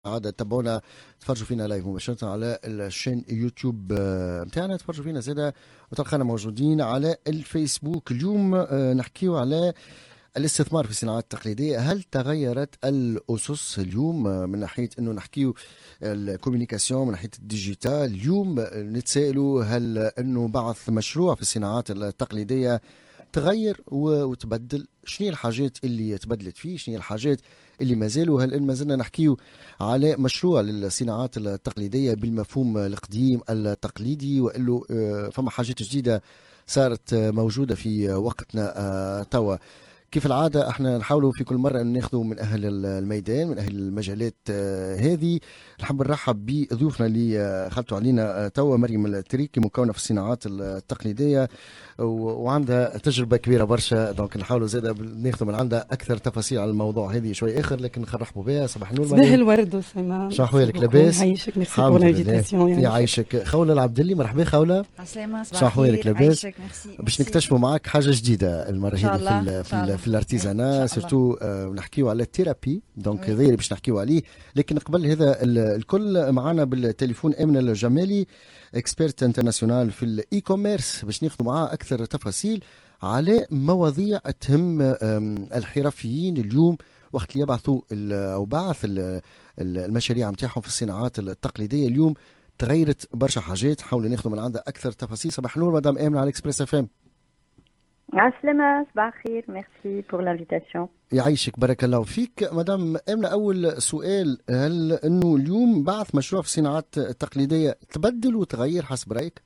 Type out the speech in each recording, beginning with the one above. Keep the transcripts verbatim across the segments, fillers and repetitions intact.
عادة تابعونا تفرجوا فينا لايف مباشرة على الشين يوتيوب متاعنا، تفرجوا فينا زيادة وتلقانا موجودين على الفيسبوك. اليوم نحكيو على الاستثمار في الصناعات التقليدية. هل تغيرت الأسس اليوم من ناحية أنه نحكيو الكوميونيكاسيون، من ناحية الديجيتال؟ اليوم نتسائلوا هل أنه بعث مشروع في الصناعات التقليدية تغير وتبدل؟ شنو الحاجات اللي تبدلت فيه؟ شنو الحاجات اللي ما زالوا؟ هل ما زلنا نحكيو على مشروع للصناعات التقليدية بالمفهوم القديم التقليدي، وإلا فما حاجات جديدة صارت موجودة في وقتنا توا؟ كيف العادة احنا نحاولوا في كل مرة ان ناخذوا من اهل الميدان، من اهل المجالات هذه. نحب نرحب بضيوفنا اللي خلطوا علينا توا. مريم التريكي مكونة في الصناعات التقليدية وعندها تجربة كبيرة برشا، دونك نحاولوا زادة ناخذوا من عندها اكثر تفاصيل على الموضوع هذه شوي اخر، لكن نرحبوا بها. صباح النور مريم. صباح الورد وسيما. شو احوالك؟ لاباس؟ يعيشك، ميرسي بور لانفيتاسيون. يعيشك. خولة العبدلي، مرحبا خوله. عسلامة، شو احوالك؟ لاباس؟ ميرسي. باش نكتشفوا معك حاجة جديدة المرة هذه في في, في الارتيزانا، سورتو نحكيو على الثيرابي، دونك هذا اللي باش نحكيو عليه. لكن قبل هذا الكل معنا بالتليفون امنه الجمالي، اكسبيرت انترناسيونال في الاي كوميرس، باش ناخذ معاه اكثر تفاصيل على مواضيع تهم الحرفيين اليوم وقت اللي يبعثوا او بعث المشاريع نتاعهم في الصناعات التقليديه. اليوم تغيرت برشا حاجات، حاول ناخذ من عندها اكثر تفاصيل. صباح النور مدام امنه على اكسبريس اف ام. عسلامة، صباح الخير، ميرسي بور لانفيتاسيون. يعيشك، بارك الله فيك مدام امنه. اول سؤال، هل انه اليوم بعث مشروع في الصناعات التقليديه تبدل وتغير حسب رايك؟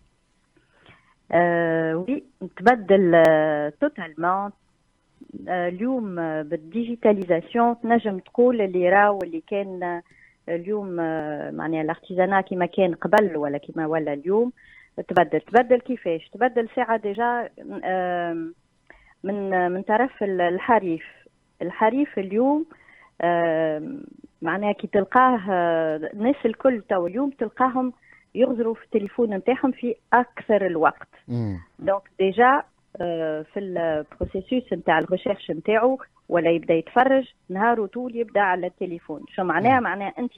آه وي تبدل توتالمون. آه اليوم بالديجيتاليزاسيون تنجم تقول اللي راهو اللي كان اليوم آه معناها الارتيزانا كما كان قبل ولا كما ولا اليوم تبدل. تبدل كيفاش؟ تبدل ساعة ديجا من من طرف الحريف. الحريف اليوم معناها كي تلقاه الناس الكل تو اليوم تلقاهم يغزروا في التليفون نتاعهم في أكثر الوقت. دونك ديجا في البروسيسوس نتاع الريشيرش نتاعو ولا يبدا يتفرج نهاره طول يبدا على التليفون. شو معناها؟ معناها أنت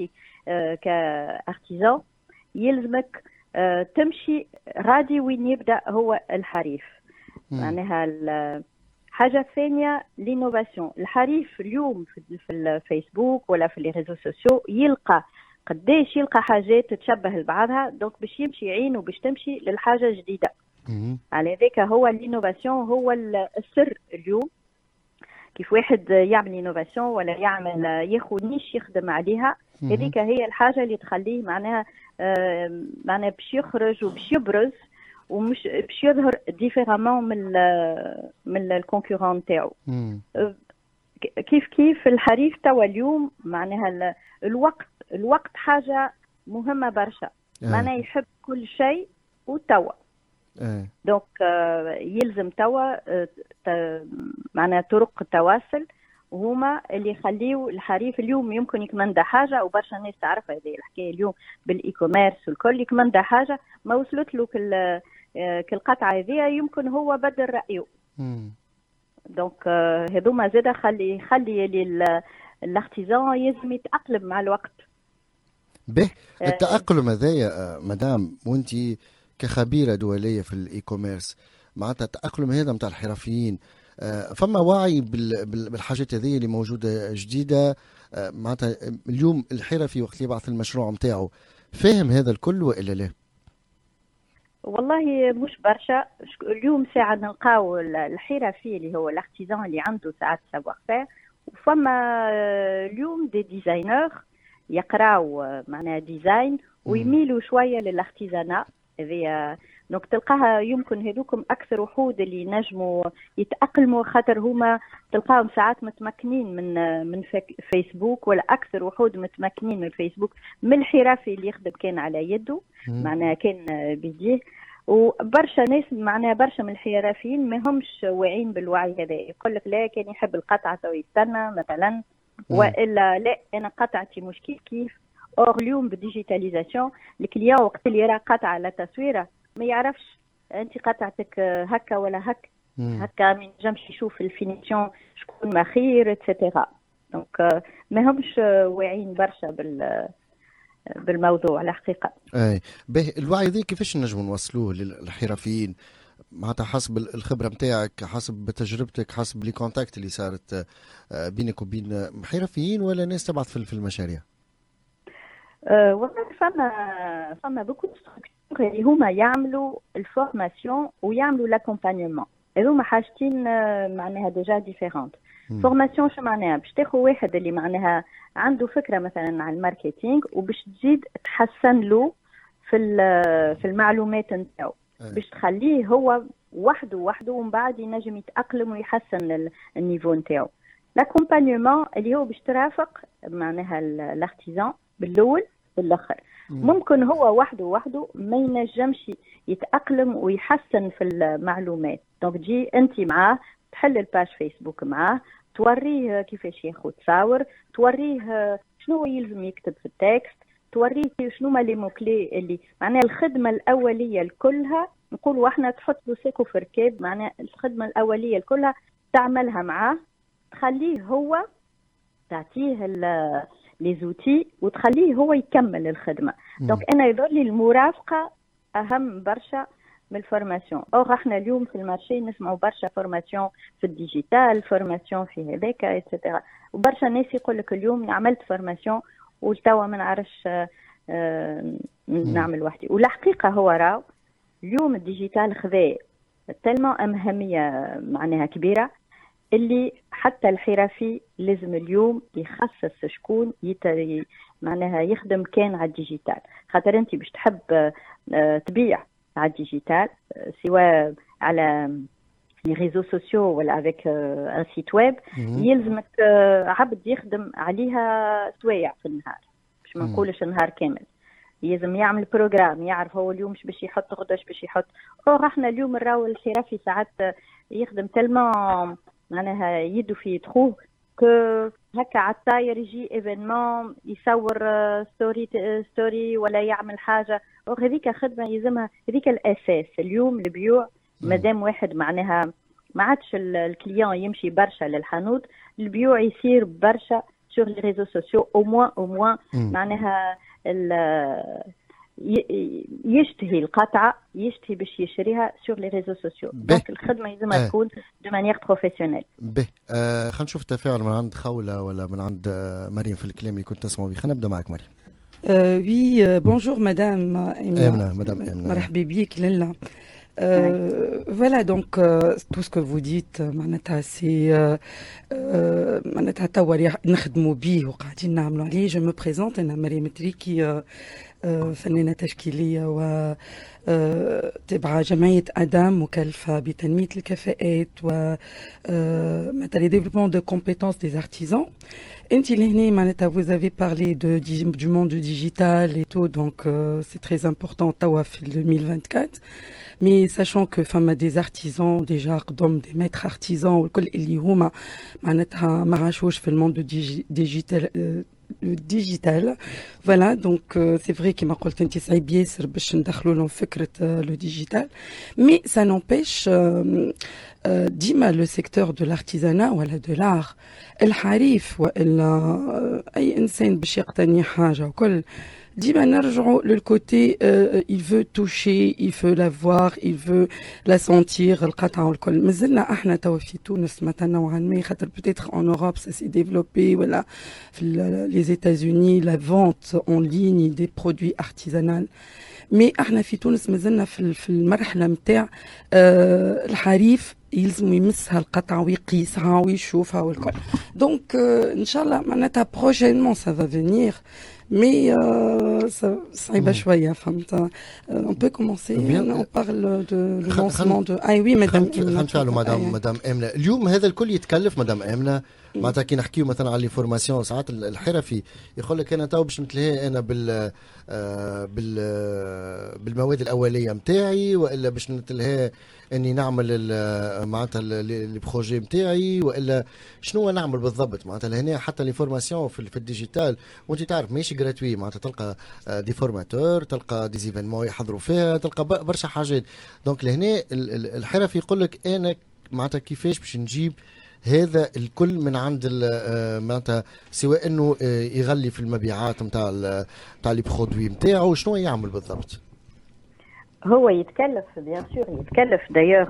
كارتيزان يلزمك أه تمشي غادي وين يبدا هو الحريف. معناها الحاجه الثانيه لينوفاسيون. الحريف اليوم في الفيسبوك ولا في لي ريزو سوسيو يلقى قداش يلقى حاجات تتشبه لبعضها، دونك باش يمشي عينه باش تمشي للحاجه الجديده. على ذاك هو لينوفاسيون، هو السر اليوم. كيف واحد يعمل انوفاسيون ولا يعمل ياخذ نيش يخدم عليها، هذيك هي الحاجه اللي تخليه معناها آه معناها باش يخرج وباش يبرز ومش باش يظهر ديفيرامون من من الكونكورون تاعو. كيف كيف الحريف توا اليوم معناها الوقت الوقت حاجه مهمه برشا. معناها يحب كل شيء وتوا دونك يلزم توا معناها طرق التواصل هما اللي يخليوا الحريف اليوم يمكن يكمندا حاجه وبرشا الناس تعرف هذه الحكايه اليوم بالاي كوميرس والكل. يكمندا حاجه ما وصلت له كل كالقطعه هذه يمكن هو بدل رايه. دونك هذوما زاده خلي خلي الارتيزان يلزم يتاقلم مع الوقت. به التاقلم هذايا مدام، وانتي كخبيرة دولية في الاي كوميرس، معناتها التأقلم هذا متاع الحرفيين، فما وعي بالحاجات هذه اللي موجودة جديدة؟ معناتها اليوم الحرفي وقت يبعث المشروع متاعه فاهم هذا الكل وإلا لا؟ والله مش برشا. اليوم ساعة نلقاو الحرفي اللي هو الارتيزان اللي عنده ساعات سافوار فير، وفما اليوم دي ديزاينر يقراو معناها ديزاين ويميلوا شوية للارتيزانا هذه. دونك تلقاها يمكن هذوكم اكثر وحود اللي ينجموا يتاقلموا، خاطر هما تلقاهم ساعات متمكنين من من فيسبوك، ولا اكثر وحود متمكنين من فيسبوك من الحرفي اللي يخدم كان على يده معناها كان بيديه. وبرشا ناس معناها برشا من الحرفيين ما همش واعين بالوعي هذا. يقول لك لا كان يحب القطعه تو يستنى مثلا، والا لا انا قطعتي مش كيف كيف. اور اليوم بالديجيتاليزاسيون الكليان وقت اللي يرى قطعه على تصويره ما يعرفش انت قطعتك هكا ولا هكا هكا، ما ينجمش يشوف الفينيسيون شكون ما خير اتسيتيرا. دونك ما همش واعيين برشا بال بالموضوع على حقيقة. اي به الوعي ذي كيفاش نجموا نوصلوه للحرفيين معناتها حسب الخبرة متاعك، حسب تجربتك، حسب لي كونتاكت اللي صارت بينك وبين حرفيين ولا ناس تبعث في المشاريع؟ أه والله فما فما بوكو ستركتور اللي هما يعملوا الفورماسيون ويعملوا لاكومبانيمون، هذوما حاجتين معناها ديجا ديفيرونت. فورماسيون شو معناها؟ باش تاخذ واحد اللي معناها عنده فكره مثلا على الماركتينغ وباش تزيد تحسن له في في المعلومات نتاعو، باش تخليه هو وحده وحده ومن بعد ينجم يتاقلم ويحسن النيفو نتاعو. لاكومبانيمون اللي هو باش ترافق معناها الارتيزان بالاول بالاخر. ممكن هو وحده وحده ما ينجمش يتاقلم ويحسن في المعلومات، دونك تجي انت معاه تحل الباج فيسبوك معاه، توريه كيفاش ياخذ تصاور، توريه شنو يلزم يكتب في التكست، توريه شنو ما لي موكلي اللي معناها الخدمه الاوليه الكلها. نقولوا احنا تحط له سيكو في ركاب، معناها الخدمه الاوليه الكلها تعملها معاه، تخليه هو تعطيه لي زوتي وتخليه هو يكمل الخدمه. دونك انا يظهر لي المرافقه اهم برشا من الفورماسيون. اور احنا اليوم في المارشي نسمعوا برشا فورماسيون في الديجيتال، فورماسيون في هذاك ايتترا، وبرشا ناس يقول لك اليوم عملت فورماسيون والتوا ما نعرفش نعمل وحدي. والحقيقه هو راو اليوم الديجيتال خذا تلمو أهمية معناها كبيرة اللي حتى الحرفي لازم اليوم يخصص شكون يتري معناها يخدم كان على الديجيتال، خاطر انت باش تحب تبيع على الديجيتال سواء على لي ريزو سوسيو ولا افيك ان سيت ويب، يلزمك عبد يخدم عليها سوايع في النهار، باش ما نقولش النهار كامل. يلزم يعمل بروجرام، يعرف هو اليوم مش باش يحط غداش باش يحط. او احنا اليوم نراو الحرفي ساعات يخدم تلمون معناها يدو في تخوه كو هكا على الطاير يجي ايفينمون يصور ستوري ستوري ولا يعمل حاجه. او هذيك خدمه يلزمها، هذيك الاساس. اليوم البيوع مادام واحد معناها ما عادش الكليون يمشي برشا للحانوت، البيوع يصير برشا sur les réseaux sociaux au moins au moins معناها يشتهي القطعه، يشتهي باش يشريها sur les réseaux sociaux. دونك الخدمه لازمها تكون de manière professionnelle. به آه خلينا نشوف تفاعل من عند خوله ولا من عند مريم في الكلام اللي كنت تسمعوا به. خلينا نبدا معك مريم. Euh, oui, euh, bonjour madame Emna. Emna, madame Emna. مرحبا بك لالا. Euh, voilà donc euh, tout ce que vous dites معناتها سي معناتها توا نخدموا به وقاعدين نعملوا عليه. جو مو بريزونت، انا مريم تريكي، فنانة تشكيلية و تبع جمعية أدام مكلفة بتنمية الكفاءات و مثلا développement de compétences des artisans. انت اللي هنا معناتها vous avez parlé de du monde digital et tout, donc euh, c'est très important توا في deux mille vingt-quatre. Mais sachant que فما des artisans déjà قدام des maîtres artisans والكل اللي هما معناتها ما عاشوش في الموند ديجيتال le digital. Voilà, donc euh, c'est vrai qu'il m'a قلت انت صعيب ياسر باش ندخلوا لهم فكره le digital, mais ça n'empêche euh, euh, ديما le secteur de l'artisanat ولا de l'art الحريف ولا اي انسان باش يقتني حاجه وكل ديما نرجعوا للكوتي euh, il veut toucher, il veut la voir, il veut la sentir القطعه والكل. مازلنا احنا توا في تونس مثلا نوعا ما خاطر peut-être en Europe ça s'est développé ولا في les États-Unis la vente en ligne des produits artisanaux, mais احنا في تونس مازلنا في في المرحله نتاع euh, الحريف يلزم يمسها القطعه ويقيسها ويشوفها والكل. دونك euh, ان شاء الله معناتها prochainement ça va venir, mais euh, ça صعيبه شويه فهمت. on peut commencer. on parle de le lancement de ah oui madame خلينا نفعلوا مدام مدام امنه. اليوم هذا الكل يتكلف مدام امنه معناتها كي نحكيو مثلا على لي فورماسيون ساعات الحرفي يقول لك انا تو باش نتلهي انا بال بال بالمواد الاوليه نتاعي والا باش نتلهي اني نعمل معناتها لي بروجي نتاعي والا شنو نعمل بالضبط. معناتها لهنا حتى لي فورماسيون في, في الديجيتال وانت تعرف ماشي غراتوي، معناتها تلقى دي فورماتور، تلقى دي زيفينمون يحضروا فيها، تلقى برشا حاجات. دونك لهنا الحرفي يقول لك انا معناتها كيفاش باش نجيب هذا الكل من عند معناتها سواء انه يغلي في المبيعات نتاع نتاع لي برودوي نتاعو، شنو يعمل بالضبط؟ هو يتكلف بيان سور، يتكلف دايوغ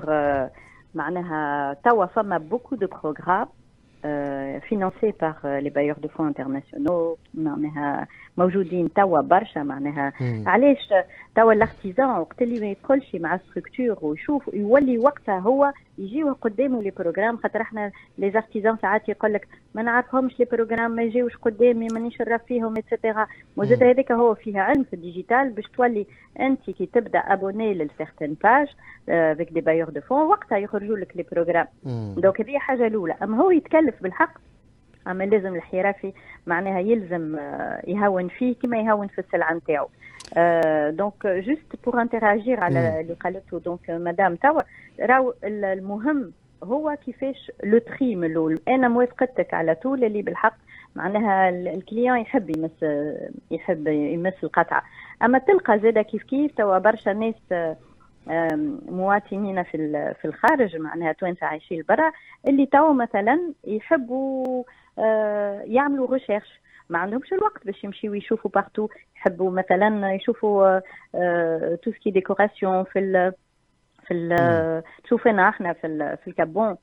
معناها توا فما بوكو دو بروغرام financés par les bailleurs de fonds internationaux معناها موجودين توا برشا معناها. علاش توا الارتيزان وقت اللي ما يدخلش مع ستركتور ويشوف يولي وقتها هو يجيو قدامه لي بروغرام، خاطر احنا لي زارتيزان ساعات يقول لك ما نعرفهمش لي بروغرام، ما يجيوش قدامي مانيش نعرف فيهم ايتترا. وزاد هذاك هو فيها علم في الديجيتال باش تولي انت كي تبدا ابوني للسيغتين باج افيك دي بايور دو فون وقتها يخرجوا لك لي بروغرام. دونك هذه حاجه الاولى. اما هو يتكلف بالحق، اما لازم الحرفي معناها يلزم يهون فيه كما يهون في السلعه نتاعو. دونك جوست بور انتراجير على اللي قالته دونك مدام توا، راهو المهم هو كيفاش لو تري من الاول. انا موافقتك على طول اللي بالحق معناها الكليون يحب يمس يحب يمس القطعه. اما تلقى زاده كيف كيف توا برشا ناس مواطنين في في الخارج معناها توانسه عايشين برا اللي توا مثلا يحبوا يعملوا ريشيرش، ما عندهمش الوقت باش يمشيو يشوفوا بارتو، يحبوا مثلا يشوفوا تو سكي ديكوراسيون في ال في ال تشوفنا احنا في في الكابون.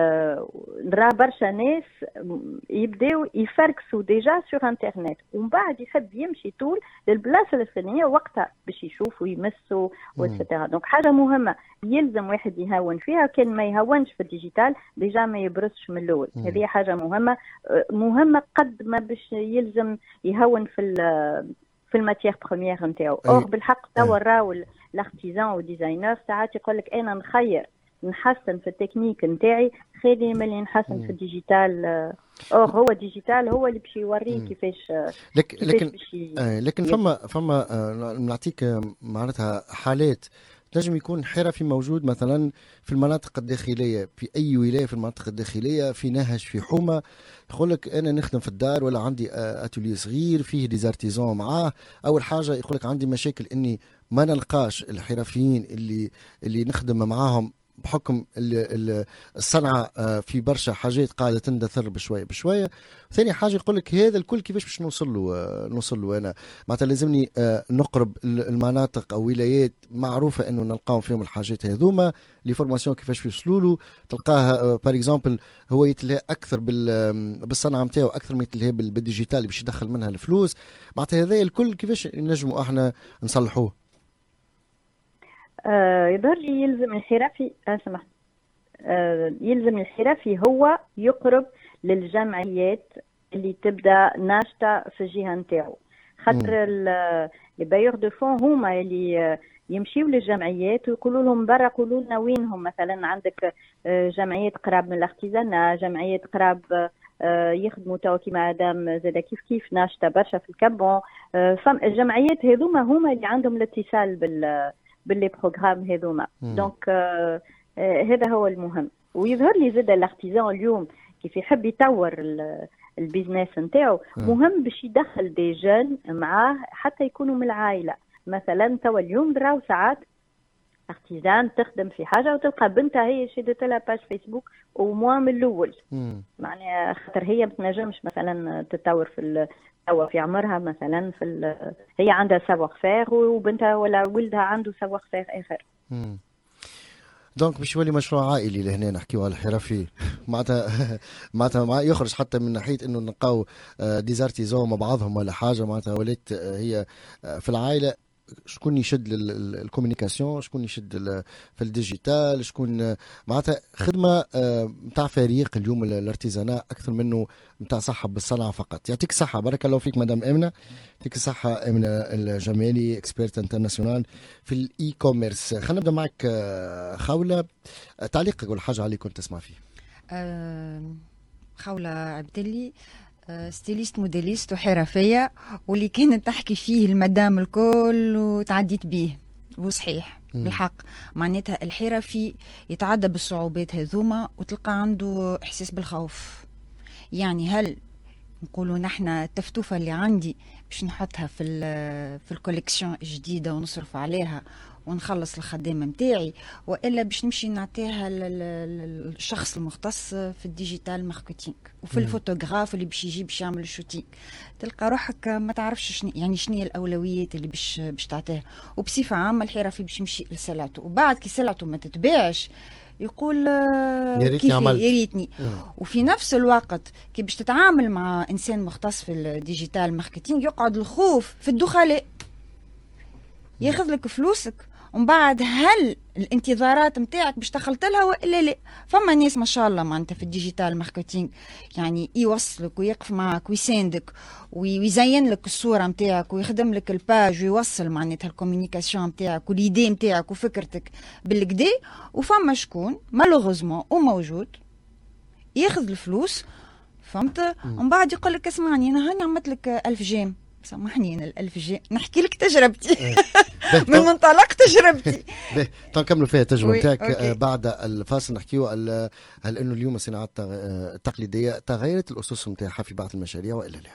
نرى برشا ناس يبداو يفركسوا ديجا سور انترنت ومن بعد يحب يمشي طول للبلاصه الفلانيه وقتها باش يشوفوا يمسوا واتسيتيرا. دونك حاجه مهمه يلزم واحد يهون فيها، كان ما يهونش في الديجيتال ديجا ما يبرزش من الاول. هذه حاجه مهمه مهمه قد ما باش يلزم يهون في في الماتيير بروميير نتاعو. اور بالحق توا راهو الارتيزان والديزاينر ساعات يقول لك انا نخير نحسن في التكنيك نتاعي خير ملي نحسن في الديجيتال. اور هو الديجيتال هو اللي باش يوريه كيفاش. لك لكن آه لكن فما فما آه نعطيك معناتها حالات تنجم يكون حرفي موجود مثلا في المناطق الداخليه، في اي ولايه في المناطق الداخليه، في نهج في حومه، يقول لك انا نخدم في الدار ولا عندي اتولي صغير فيه ديزارتيزون معاه. اول حاجه يقول لك عندي مشاكل اني ما نلقاش الحرفيين اللي اللي نخدم معاهم بحكم الصنعة في برشا حاجات قاعدة تندثر بشوية بشوية. ثاني حاجة يقول لك هذا الكل كيفاش باش نوصل له نوصل له أنا معناتها لازمني نقرب المناطق أو ولايات معروفة إنه نلقاهم فيهم الحاجات هذوما لي فورماسيون كيفاش يوصلوا له. تلقاه بار اكزومبل هو يتلهى أكثر بالصنعة نتاعو أكثر من يتلهى بالديجيتال باش يدخل منها الفلوس. معناتها هذا الكل كيفاش نجموا احنا نصلحوه؟ آه يظهر لي يلزم الحرفي اسمح آه يلزم الحرفي هو يقرب للجمعيات اللي تبدا ناشطه في الجهه نتاعو، خاطر لي بايور دو فون هما اللي يمشيو للجمعيات ويقولوا لهم برا قولوا لنا وينهم مثلا عندك جمعيات قراب من الارتيزانا، جمعيات قراب يخدموا توا كيما مدام زاده كيف كيف ناشطه برشا في الكابون. الجمعيات هذوما هما اللي عندهم الاتصال بال باللي بروغرام هذوما. دونك آه آه هذا هو المهم. ويظهر لي زاد الارتيزان اليوم كيف يحب يطور البيزنس نتاعو مهم باش يدخل دي جون معاه حتى يكونوا من العائله. مثلا توا اليوم دراو ساعات ارتيزان تخدم في حاجه وتلقى بنتها هي شدت لها باج فيسبوك وموا من الاول، معناها خاطر هي ما تنجمش مثلا تتطور في توا في عمرها مثلا في هي عندها سافوار فير وبنتها ولا ولدها عنده سافوار فير اخر. دونك باش يولي مشروع عائلي لهنا نحكيو على الحرفي معناتها معناتها يخرج حتى من ناحيه انه نلقاو ديزارتيزون مع بعضهم ولا حاجه، معناتها ولات هي في العائله شكون يشد الكوميونيكاسيون، شكون يشد في الديجيتال، شكون معناتها خدمه نتاع فريق اليوم الارتيزاناء اكثر منه نتاع صحه بالصنعه فقط. يعطيك الصحه، بارك الله فيك مدام امنه. يعطيك الصحه امنه الجمالي اكسبيرت انترناسيونال في الاي كوميرس. خلينا نبدا معك خوله، تعليقك ولا حاجه عليه كنت تسمع فيه. أه خوله عبدلي ستيليست موديليست وحرفية، واللي كانت تحكي فيه المدام الكل وتعديت بيه وصحيح بالحق. معناتها الحرفي يتعدى بالصعوبات هذوما وتلقى عنده إحساس بالخوف. يعني هل نقولوا نحن التفتوفة اللي عندي باش نحطها في في الكوليكسيون الجديده ونصرف عليها ونخلص الخدامه نتاعي، والا باش نمشي نعطيها للشخص المختص في الديجيتال ماركتينغ وفي الفوتوغراف اللي باش يجي باش يعمل الشوتينغ. تلقى روحك ما تعرفش شنو يعني شنو هي الاولويات اللي باش باش تعطيها. وبصفه عامه الحرفي باش يمشي لسلعته، وبعد كي سلعته ما تتباعش يقول كيف يا ريتني. وفي نفس الوقت كي باش تتعامل مع انسان مختص في الديجيتال ماركتينغ يقعد الخوف في الدخلاء، ياخذ لك فلوسك ومن بعد هل الانتظارات نتاعك باش دخلت لها والا لا. فما ناس ما شاء الله معناتها في الديجيتال ماركتينغ يعني يوصلك ويقف معك ويساندك ويزين لك الصوره نتاعك ويخدم لك الباج ويوصل معناتها الكوميونيكاسيون نتاعك واليدي نتاعك وفكرتك بالكدا. وفما شكون مالوغوزمون وموجود ياخذ الفلوس فهمت ومن بعد يقول لك اسمعني انا هاني عملت لك ألف جيم. سامحني انا الألف جي نحكي لك تجربتي من منطلق تجربتي. نكملوا فيها التجربه نتاعك بعد الفاصل. نحكيوا هل انه اليوم الصناعات التقليديه تغيرت الاسس نتاعها في بعض المشاريع والا لا؟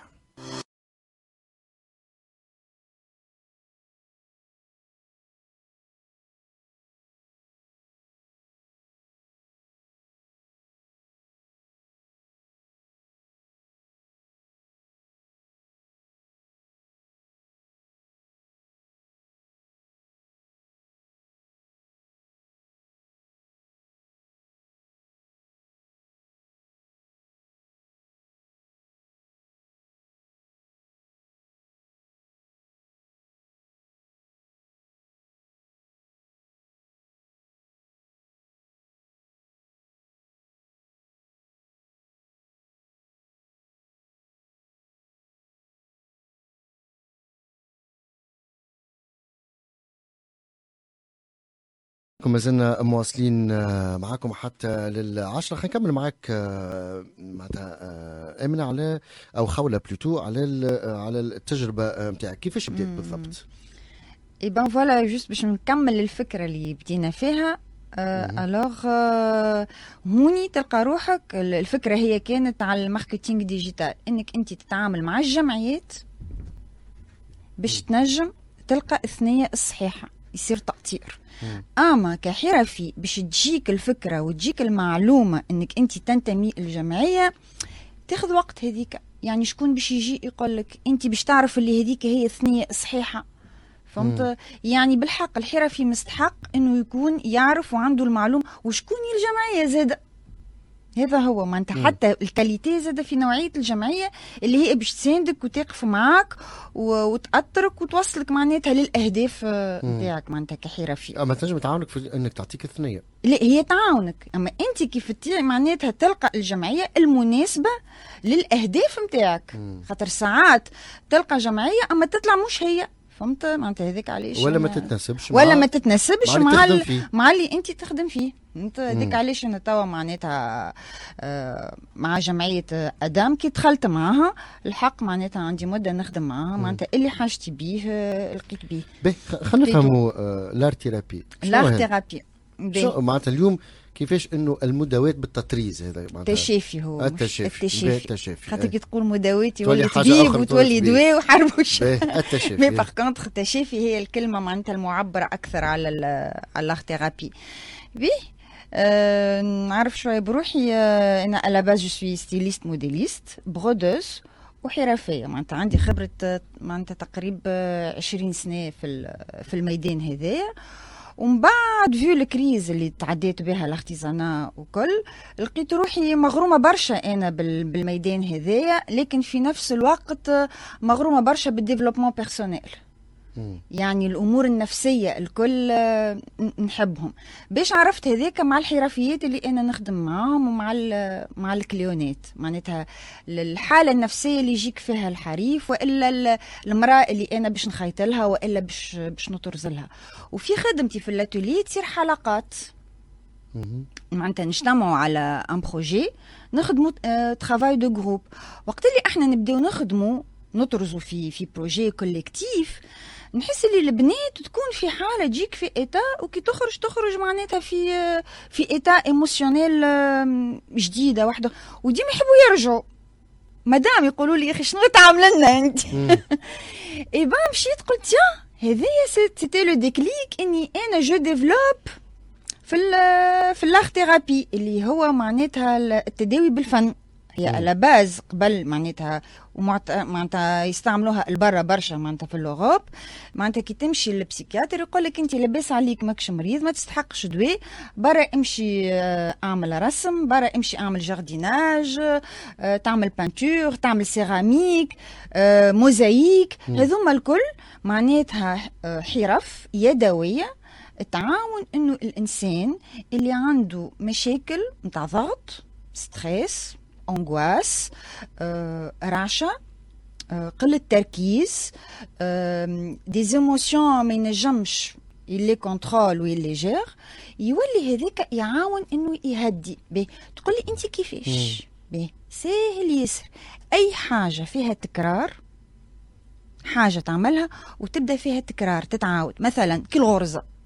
ما زلنا مواصلين معاكم حتى للعشرة. خلينا نكمل معاك معناتها آمنة على أو خولة بلوتو على على التجربة نتاعك كيفاش بديت بالضبط؟ اي بان فوالا جوست باش نكمل الفكرة اللي بدينا فيها. الوغ هوني تلقى روحك الفكرة هي كانت على الماركتينغ ديجيتال، انك انت تتعامل مع الجمعيات باش تنجم تلقى الثنية الصحيحة يصير تأطير. اما كحرفي باش تجيك الفكره وتجيك المعلومه انك انت تنتمي الجمعيه تاخذ وقت هذيك. يعني شكون باش يجي يقول لك انت باش تعرف اللي هذيك هي الثنيه الصحيحه فهمت؟ مم. يعني بالحق الحرفي مستحق انه يكون يعرف وعنده المعلومه وشكون هي الجمعيه زاده. هذا هو ما انت حتى الكاليتي زاد في نوعيه الجمعيه اللي هي باش تساندك وتقف معاك وتأطرك وتوصلك معناتها للاهداف نتاعك معناتها كحرفي. اما تنجم تعاونك في انك تعطيك الثنيه. لا هي تعاونك، اما انت كيف معناتها تلقى الجمعيه المناسبه للاهداف نتاعك. خاطر ساعات تلقى جمعيه اما تطلع مش هي فهمت معناتها هذيك علاش ولا ما تتناسبش ولا ما تتناسبش مع مع, مع اللي انت تخدم فيه انت. هذيك علاش انا توا معناتها آه مع جمعيه ادم كي دخلت معاها الحق معناتها عندي مده نخدم معاها معناتها اللي حاجتي بيه آه لقيت بيه. باهي خلينا نفهموا آه لار ثيرابي. لار ثيرابي معناتها اليوم كيفاش انه المداوات بالتطريز هذا معناتها التشافي هو التشافي التشافي خاطر كي تقول مداوات يولي طبيب وتولي دواء وحربوش. التشافي مي باغ كونتخ التشافي هي الكلمه معناتها المعبره اكثر على على لار ثيرابي. بي أه نعرف شويه بروحي. أه انا على باز جو سوي ستيليست موديليست برودوز وحرفيه معناتها عندي خبره معناتها تقريبا عشرين سنه في في الميدان هذايا. ومن بعد فيو الكريز اللي تعديت بها الارتيزانا وكل لقيت روحي مغرومه برشا انا بالميدان هذايا، لكن في نفس الوقت مغرومه برشا بالديفلوبمون بيرسونيل. يعني الامور النفسيه الكل نحبهم. باش عرفت هذاك مع الحرفيات اللي انا نخدم معاهم ومع مع الكليونات معناتها الحاله النفسيه اللي يجيك فيها الحريف والا المراه اللي انا باش نخيط لها والا باش باش نطرز لها. وفي خدمتي في الاتولي تصير حلقات معناتها نجتمعوا على ان بروجي نخدموا ترافاي دو جروب. وقت اللي احنا نبداو نخدموا نطرزوا في في بروجي كوليكتيف نحس اللي البنات تكون في حاله تجيك في ايتا وكي تخرج تخرج معناتها في في ايتا ايموشنيل جديده واحده وديما يحبوا يرجعوا مدام يقولوا لي يا اخي شنو تعمل لنا انت اي با مشيت قلت يا هذايا سيتي لو ديكليك اني انا جو ديفلوب في ال في اللاغ ثيرابي اللي هو معناتها التداوي بالفن. هي على باز قبل معناتها معناتها يستعملوها البرا برشا معناتها في اللوروب. معناتها كي تمشي للبسيكياتر يقول لك انت لاباس عليك ماكش مريض ما تستحقش دواء، برا امشي اعمل رسم، برا امشي اعمل جارديناج، تعمل بانتور، تعمل سيراميك، موزايك. هذوما الكل معناتها حرف يدويه تعاون انه الانسان اللي عنده مشاكل نتاع ضغط، ستريس، انغواس، آه، رعشة، آه، قلة تركيز، آه، دي زيموسيون ما ينجمش يلي كونترول ويلي جير، يولي هذاك يعاون انه يهدي. بي تقول لي انت كيفاش؟ بي سهل يسر، اي حاجة فيها تكرار، حاجة تعملها وتبدأ فيها تكرار تتعاود، مثلا كي الغرزة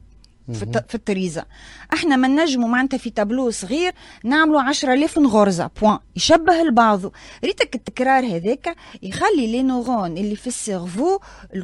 في, في التريزة احنا ما نجموا معناتها في تابلو صغير نعملوا عشرة آلاف غرزة بوان يشبه البعض. ريتك التكرار هذاك يخلي لي نورون اللي في السيرفو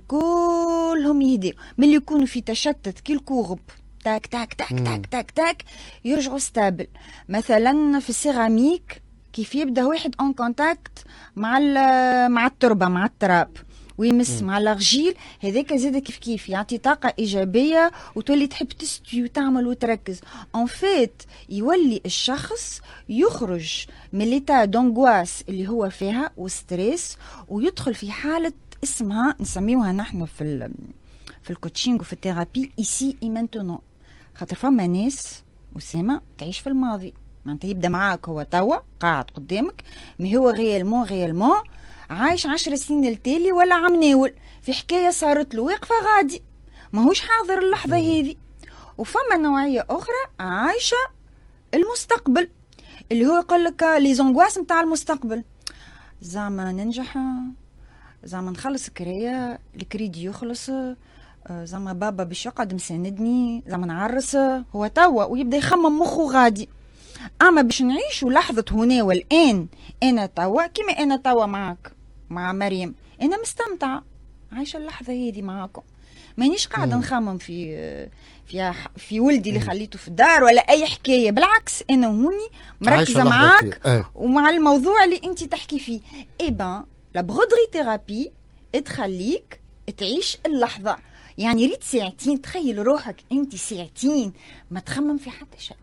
الكلهم يهديوا من اللي يكونوا في تشتت كي الكورب تاك تاك تاك تاك تاك تاك يرجعوا ستابل. مثلا في السيراميك كيف يبدا واحد اون كونتاكت مع مع التربه مع التراب ويمس مع الارجيل، هذاك زاد كيف كيف يعطي طاقه ايجابيه وتولي تحب تستوي وتعمل وتركز. ان فيت يولي الشخص يخرج من ليتا دونغواس اللي هو فيها وستريس ويدخل في حاله اسمها نسميوها نحن في ال في الكوتشينغ وفي الثيرابي ايسي اي مانتونون. خاطر فما ناس وسامه تعيش في الماضي، معناتها يبدا معاك هو توا قاعد قدامك مي هو غيالمون غيالمون عايش عشر سنين التالي ولا عم ناول في حكايه صارت له واقفه غادي ماهوش حاضر اللحظه هذه. وفما نوعيه اخرى عايشه المستقبل اللي هو يقول لك لي زونغواس نتاع المستقبل، زعما ننجح، زعما نخلص كريه الكريدي يخلص، زعما بابا باش يقعد مساندني، زعما نعرس هو توا ويبدا يخمم مخه غادي. اما باش نعيشوا لحظه هنا والان انا توا كيما انا توا معك مع مريم انا مستمتعه عايشه اللحظه هذه معاكم، مانيش قاعده نخمم في في في ولدي اللي خليته في الدار ولا اي حكايه، بالعكس انا وهوني مركزه معاك أه. ومع الموضوع اللي انت تحكي فيه. اي بان لا برودري ثيرابي تخليك تعيش اللحظه، يعني ريت ساعتين تخيل روحك انت ساعتين ما تخمم في حتى شيء،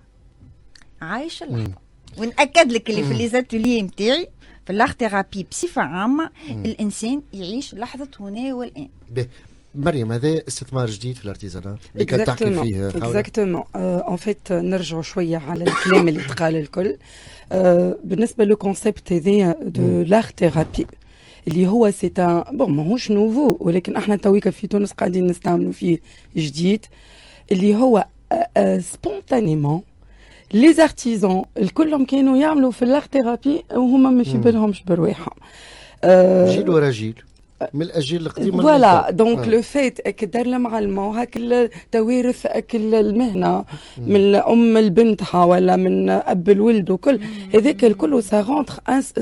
عايشه اللحظه. ونأكد لك اللي في ليزاتوليه نتاعي في اللاغ ثيرابي بصفه عامه مم. الانسان يعيش لحظه هنا والان. مريم هذا استثمار جديد في الارتيزانات اللي كانت تحكي فيه. اكزاكتومون ان فيت نرجعوا شويه على الكلام اللي تقال الكل. أه بالنسبه لو كونسيبت هذايا دو لاغ ثيرابي اللي هو سي ان بون ماهوش نوفو ولكن احنا تويكا في تونس قاعدين نستعملوا فيه جديد، اللي هو سبونتانيمون لي زارتيزون الكلهم كانوا يعملوا في اللاغ ثيرابي وهما ما في بالهمش برواحهم. أه جيل ورا جيل من الاجيال القديمه. فوالا دونك لو فيت اك دار المعلمه وهاك التوارث اكل المهنه من ام لبنتها ولا من اب الولد وكل هذاك الكل سا رونتر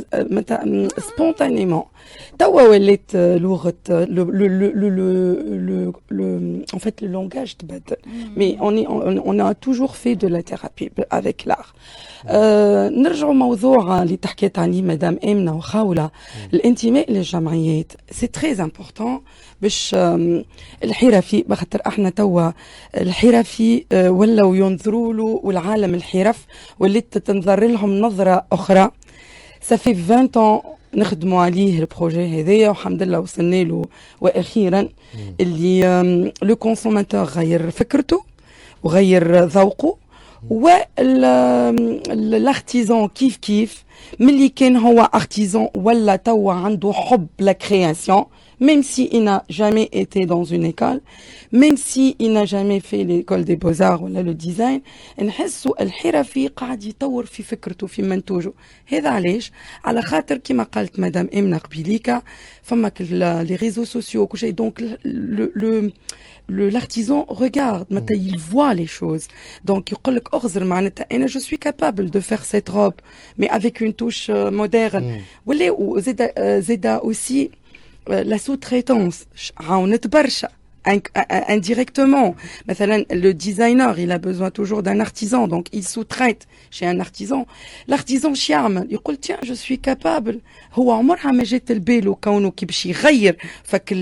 سبونتانيمون. توا ولات لغه لو لو لو لو ان فيت لو لونغاج تبدل مي اون اون ا توجور في دو لا ثيرابي افيك لار. نرجعوا موضوع اللي تحكيت عليه مدام امنه وخاوله، الانتماء للجمعيات سي تري امبورطون باش الحرفي، بخاطر احنا توا الحرفي ولاو ينظروا له والعالم الحرف ولات تنظر لهم نظره اخرى. صافي عشرين ans نخدموا عليه البروجي هذايا والحمد لله وصلنا له، واخيرا اللي لو كونسوماتور غير فكرته وغير ذوقه، والارتيزان كيف كيف ملي كان هو ارتيزان ولا توا عنده حب لا كرياسيون même s'il n'a jamais été dans une école, même s'il n'a jamais fait l'école des beaux-arts ou le design, نحسوا الحرفي قاعد يطور في فكرته في منتوجه. هذا علاش؟ على خاطر كما قالت مدام إمنة قبيليكا فما les réseaux sociaux كل شيء. donc le le le l'artisan regarde متى il voit les choses. donc يقول لك أغزر معناتها أنا je suis capable de faire cette robe mais avec une touche moderne. ولا وزيد زيد aussi la sous-traitance عاونت برشا indirectement. مثلا le designer il a besoin toujours d'un artisan, donc il sous-traite chez un artisan. l'artisan charme يقول tiens je suis capable. هو عمرها ما جات البالو كونه كي باش يغير فك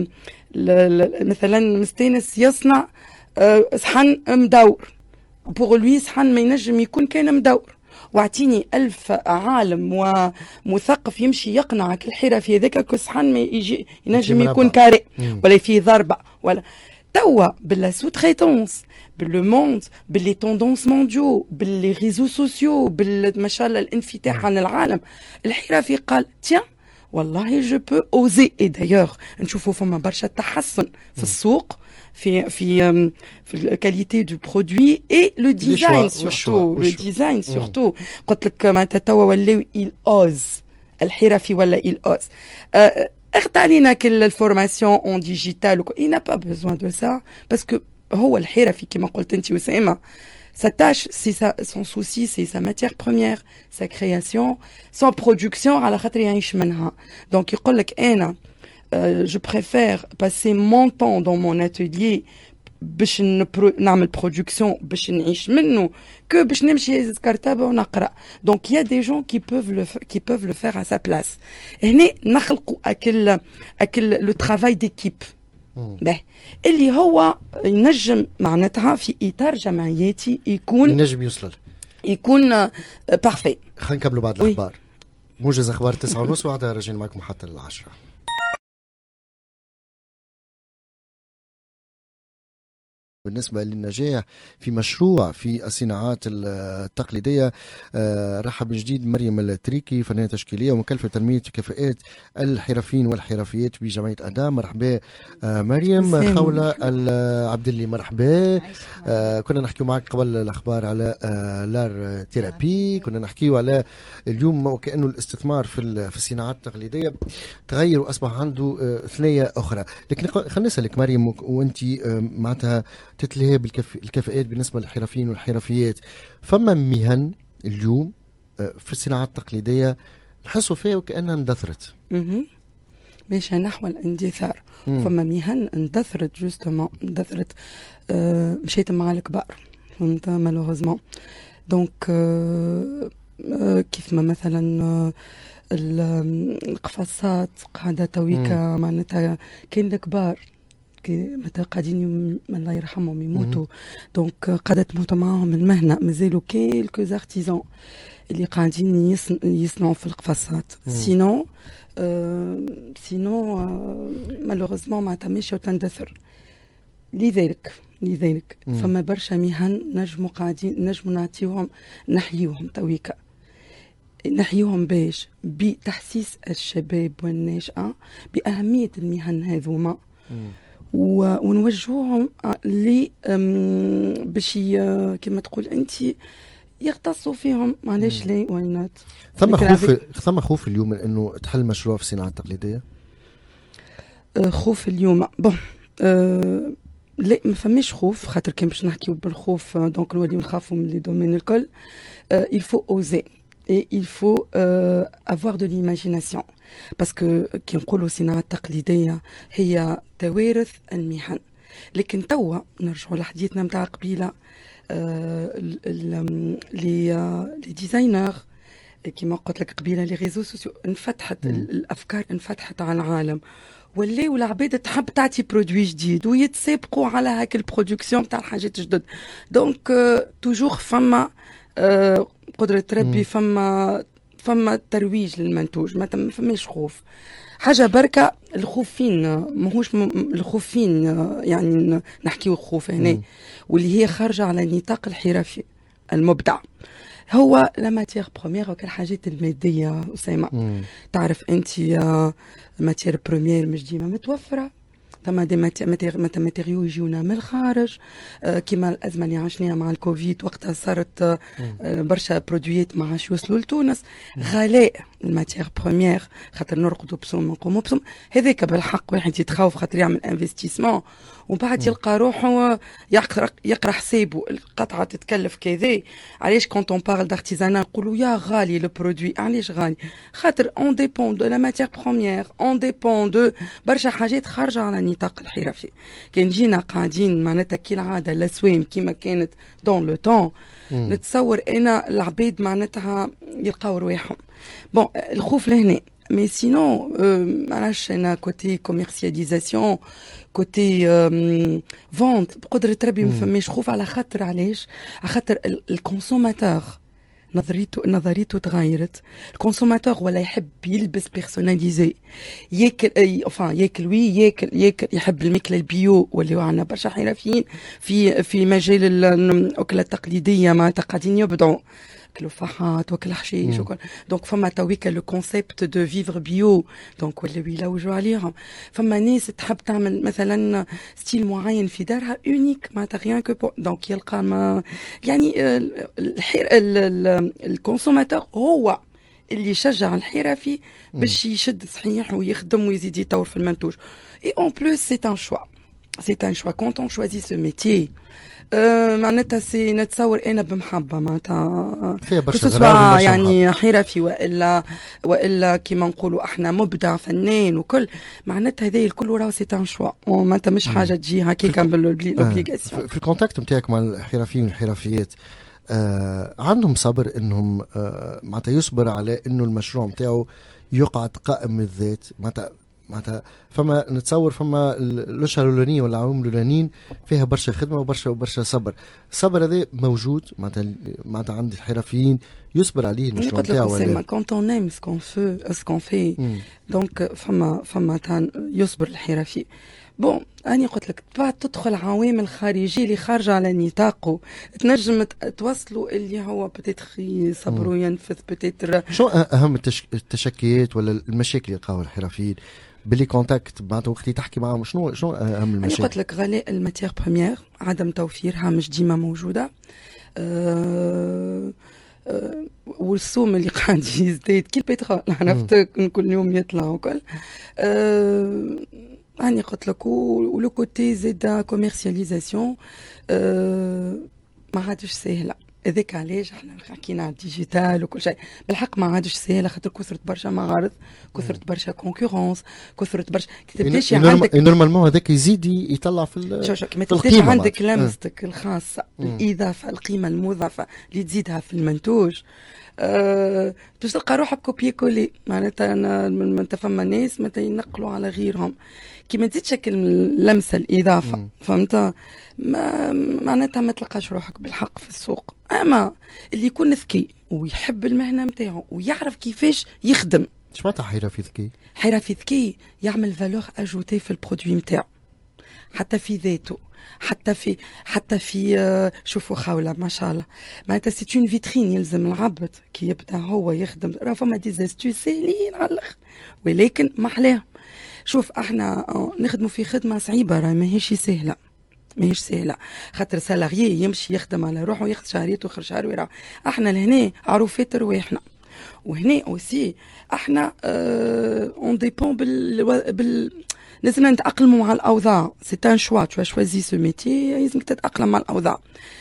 مثلا مستانس يصنع صحن مدور pour lui صحن ما ينجم يكون كان مدور. واعطيني ألف عالم ومثقف يمشي يقنعك الحرفي هذاك كصحن ما يجي ينجم يكون كاري ولا فيه ضربة ولا توا باللا سوتريتونس باللو موند باللي توندونس مونديو باللي ريزو سوسيو ما شاء الله الانفتاح عن العالم. الحرفي قال تيان والله جو بو اوزي. اي دايوغ نشوفوا فما برشا تحسن في السوق في في في الكاليتي دو برودوي اي لو ديزاين سورتو لو ديزاين سورتو. قلت لك معناتها توا ولاو il ose الحرفي ولا il ose. اخذ علينا كل الفورماسيون اون ديجيتال il n'a pas besoin de ça parce que هو الحرفي كما قلت انت وسامة sa tâche c'est ça, son souci c'est sa matière première, sa création, son production على خاطر يعيش منها. donc يقول لك انا Euh, je préfère passer mon temps dans mon atelier باش نعمل برودكسيون باش نعيش منه que باش نمشي هز كرتابه ونقرا. donc il y a des gens qui peuvent le qui peuvent le faire à sa place. هنا نخلقوا اكل اكل le travail d'équipe به اللي هو ينجم معناتها في اطار جمعياتي يكون ينجم يوصل يكون بارفي. خلينا نكملوا بعد الاخبار. موجز اخبار تسعة ونص وبعدها راجعين معكم حتى العشرة. بالنسبة للنجاح في مشروع في الصناعات التقليدية، رحب من جديد مريم التريكي فنانة تشكيلية ومكلفة تنمية كفاءات الحرفيين والحرفيات بجمعية أدام. مرحبا مريم. خولة العبدلي مرحبا. كنا نحكي معك قبل الأخبار على لار تيرابي، كنا نحكي على اليوم وكأنه الاستثمار في في الصناعات التقليدية تغير وأصبح عنده ثنية أخرى. لكن خلينا نسألك مريم، وأنت معناتها تتلهي بالكفاءات بالنسبة للحرفيين والحرفيات، فما مهن اليوم في الصناعات التقليدية نحسوا فيها وكأنها اندثرت. ماشي نحو الاندثار. فما مهن اندثرت جوستومون اندثرت أه مشيت مع الكبار فهمت مالوغوزمون. دونك أه أه كيف ما مثلا أه القفصات قاعدة تويكا معناتها كاين الكبار متى قاعدين الله يرحمهم يموتوا، دونك قاعدة تموت معاهم المهنة. مازالوا كيلكو زارتيزون اللي قاعدين يصنعوا في القفصات. سينو آه سينو آه مالوغوزمون معناتها ماشية وتندثر. لذلك لذلك مم. فما برشا مهن نجموا قاعدين نجموا نعطيوهم نحيوهم تويكا نحيوهم باش بتحسيس الشباب والناشئة بأهمية المهن هذوما ونوجهوهم ل باش كما تقول انت يختصوا فيهم. معليش ليه وينات ثم خوف ثم خوف اليوم انه تحل مشروع في الصناعه التقليديه. خوف اليوم بون أه لا ما فماش خوف، خاطر كان باش نحكيو بالخوف دونك نوليو نخافوا من لي دومين الكل. أه il faut oser et il faut euh, avoir de l'imagination parce que كي نقولوا صناعة تقليدية هي توارث المهن. لكن توا نرجعوا لحديثنا متاع قبيلة لي ديزاينر كيما قلت لك قبيلة لي ريزو سوسيو انفتحت الأفكار انفتحت على العالم ولاو العباد تحب تعطي برودوي جديد ويتسابقوا على هاك البرودكسيون تاع الحاجات الجدد. دونك توجور فما قدرة ربي فما فما ترويج للمنتوج ما فماش خوف. حاجة بركة الخوفين ماهوش الخوفين يعني نحكيو خوف هنا واللي هي خارجة على نطاق الحرفي المبدع. هو لا ماتير بروميير وكل الحاجات الماديه اسامه. تعرف انت ماتير بروميير مش ديما متوفره، ثم دي ماتيريو يجيونا من الخارج. آه كما الازمه اللي عشناها مع الكوفيد وقتها صارت آه برشا برودويات ما عادش يوصلوا لتونس. غلاء الماتير بروميير خاطر نرقدوا بصوم نقوموا بصوم، هذاك بالحق واحد يتخوف خاطر يعمل انفستيسمون وبعد يلقى روحه يقرا يقرا حسابه القطعه تتكلف كذا. علاش كونت اون بارل دارتيزانا نقولوا يا غالي لو برودوي؟ علاش غالي؟ خاطر اون ديبون دو لا ماتير بروميير، اون ديبون دو برشا حاجات خارجه على نطاق الحرفي. كان جينا قاعدين معناتها كي العاده الاسوام كيما كانت دون لو طون، نتصور انا العباد معناتها يلقاو رواحهم. بون الخوف لهنا مي سينون معرفش انا كوتي كوميرسياليزاسيون كوتي فونت بقدرة ربي ما فماش خوف. على خاطر علاش؟ على خاطر الكونسوماتور نظريته نظريته تغيرت. الكونسوماتور ولا يحب يلبس بيرسوناليزي، ياكل enfin ياكل وي ياكل ياكل يحب الماكله البيو، واللي عندنا برشا حرفيين في في مجال الاكله التقليديه معناتها قاعدين يبدعوا كلو فحات وكل حشيش وكل. دونك فما تويكا لو كونسيبت دو فيفر بيو، دونك ولاو يلوجوا عليهم. فما ناس تحب تعمل مثلا ستيل معين في دارها اونيك معناتها غيان كو، دونك يلقى ما يعني الحير الكونسوماتور هو اللي يشجع الحرفي باش يشد صحيح ويخدم ويزيد يطور في المنتوج. اي اون بلوس سي ان شوا، سي ان شوا كونت اون شوازي سو ميتي. أه معناتها سي نتصور انا بمحبه معناتها كسوا يعني حرفي والا والا كيما نقولوا احنا مبدع فنان وكل، معناتها هذا الكل راه سي ان شوا معناتها مش حاجه تجي هكاك بالاوبليغاسيون. في الكونتاكت نتاعك مع الحرفيين والحرفيات آه عندهم صبر انهم آه معناتها يصبر على انه المشروع نتاعو يقعد قائم الذات؟ معناتها معناتها فما نتصور فما الاشهر الاولانيه ولا العوام الاولانيين فيها برشا خدمه وبرشا وبرشا صبر. الصبر هذا موجود معناتها معناتها عند الحرفيين يصبر عليه المشروع نتاعو ولا كونت اون ايم سكون فو اسكون في دونك فما فما تاع يصبر الحرفي. بون أنا قلت لك بعد تدخل عوامل خارجية اللي خارجة على نطاقه تنجم توصلوا اللي هو بتتخ يصبر وينفذ بتتر. شو أهم التشكيات ولا المشاكل اللي يلقاوها الحرفيين باللي كونتاكت معناتها وقت تحكي معهم؟ شنو شنو أهم المشاكل؟ أنا قلت لك غلاء الماتير بروميير، عدم توفيرها مش ديما موجودة. أه أه والسوم اللي قاعد يزداد كي البترول عرفت كل يوم يطلع وكل. أه أنا قلت لك ولو كوتي زيدا كوميرسياليزاسيون أه ما عادش سهلة. هذاك علاش احنا حكينا على الديجيتال وكل شيء، بالحق ما عادش سهله خاطر كثرت برشا معارض، كثرت برشا كونكورونس، كثرت برشا كتبتاش عندك نورمالمون هذاك يزيد يطلع في القيمه. كتبتاش عندك لمستك الخاصه، الاضافه، القيمه المضافه اللي تزيدها في المنتوج. أه باش تلقى روحك كوبي كولي معناتها انا من فما ناس متى ينقلوا على غيرهم كي ما تزيد شكل لمسه الاضافه فهمت ما معناتها ما تلقاش روحك بالحق في السوق. اما اللي يكون ذكي ويحب المهنه نتاعو ويعرف كيفاش يخدم. شو معناتها حرفي ذكي؟ حرفي ذكي يعمل فالور اجوتي في البرودوي نتاعو، حتى في ذاته، حتى في حتى في آه شوفوا خاوله ما شاء الله معناتها سي اون فيترين. يلزم العبد كي يبدا هو يخدم راه فما دي زاستوس ساهلين على الاخر ولكن ما احلاهم. شوف احنا نخدموا في خدمه صعيبه راه ماهيش سهله، ماهيش سهله خاطر سالاريي يمشي يخدم على روحه وياخذ شهريته ويخرج شهر ويرجع. احنا لهنا عروفات رواحنا، وهنا اوسي احنا اون ديبون بال بال لازم نتاقلموا مع الاوضاع. سي ان شوا تو شوازي سو ميتي لازمك تتاقلم مع الاوضاع.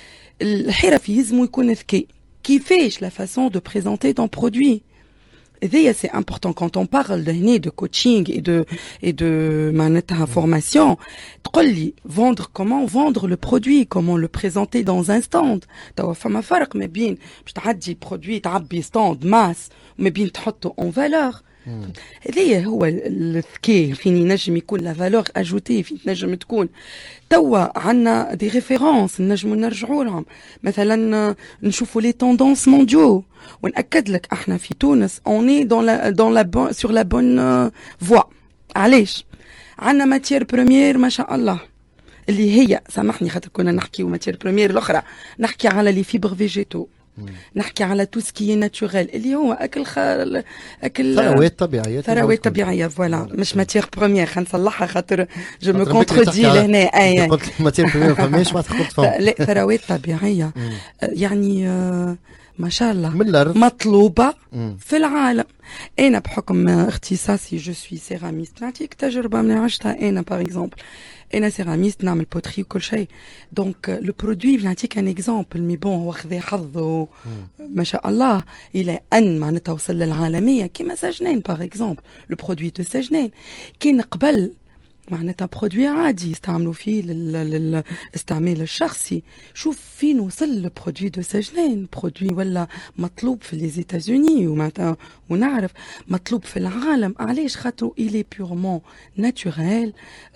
الحرفي لازم يكون ذكي كيفاش لا فاسون دو بريزونتي دون برودوي. هذايا سي امبورطون كونت اون بارل هنا دو كوتشينغ اي دو اي دو معناتها فورماسيون. تقول لي فوندر كومون فوندر لو برودوي، كومون لو بريزونتي دون ان ستاند. توا فما فرق ما بين باش تعدي برودوي تعبي ستاند ماس وما بين تحطه اون فالور. هذايا هو الذكاء فين ينجم يكون لا فالور اجوتي، فين تنجم تكون. توا عندنا دي ريفيرونس نجموا نرجعوا لهم، مثلا نشوفوا لي توندونس مونديو ونأكد لك احنا في تونس اوني دون لا دون لا سور لا بون فوا. علاش؟ عندنا ماتير بروميير ما شاء الله اللي هي سامحني خاطر كنا نحكيو ماتير بروميير الاخرى، نحكي على لي فيبر فيجيتو نحكي على تو سكي ناتوريل اللي هو اكل خ... اكل ثروات طبيعيه ثروات طبيعيه فوالا مش ماتير بروميير خلينا نصلحها خاطر جو مو كونتردي لهنا اي قلت ماتير بروميير فماش ما تقول فهم لا ثروات طبيعيه يعني ما شاء الله مطلوبه في العالم. انا بحكم اختصاصي جو سوي سيراميست نعطيك تجربه من عشتها انا باغ اكزومبل انا سيراميست نعمل بوتري وكل شيء دونك لو برودوي نعطيك ان اكزومبل مي بون هو خذ حظه ما شاء الله الى ان معناتها وصل للعالميه كيما سجنين باغ اكزومبل لو برودوي دو سجنين كان قبل معناتها برودوي عادي يستعملوا فيه للاستعمال الشخصي. شوف فين وصل البرودوي دو سجنين برودوي ولا مطلوب في لي زيتازوني ومعناتها ونعرف مطلوب في العالم علاش خاطر إلي بيورمون ناتوريل